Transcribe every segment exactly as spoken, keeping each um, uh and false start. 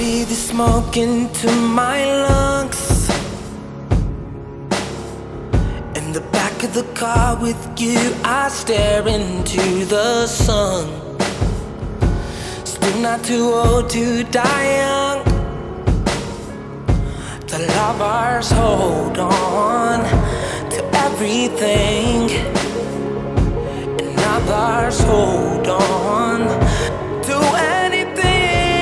breathe the smoke into my lungs. In the back of the car with you, I stare into the sun. Still not too old to die young. The lovers hold on to everything, and others hold on to anything.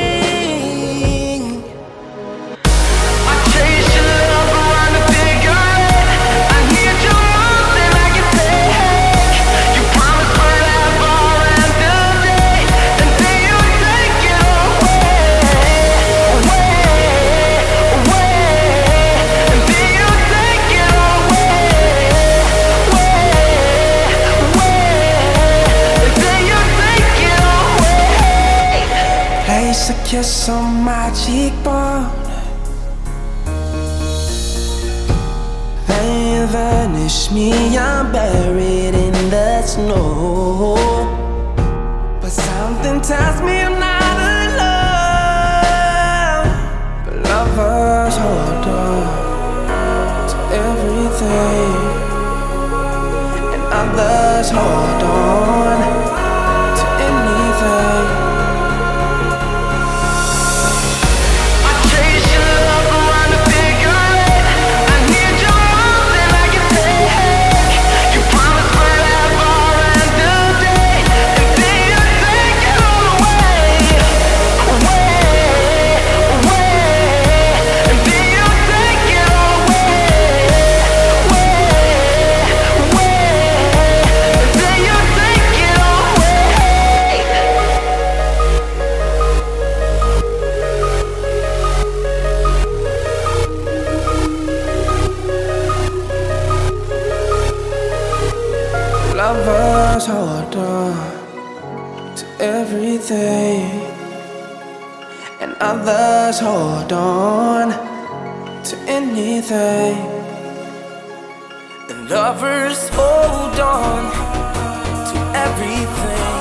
I chase your love around the cigarette. I need your more than I can take. You promised forever and today, and then you take it away, away, away, and then you take it away, away, away, and then you take it away. Place a kiss on my cheekbone, they vanish me, I'm buried in the snow. But something tells me I'm not alone. But lovers hold on to everything, and others hold on to anything. I chase your love around the cigarette. I need your more than I can take. You promised forever and today, and then you take it all away, away, away, and then you take it all away, away, away, and then you take it all away. Lovers hold on to everything, and others hold on to anything. And lovers hold on to everything.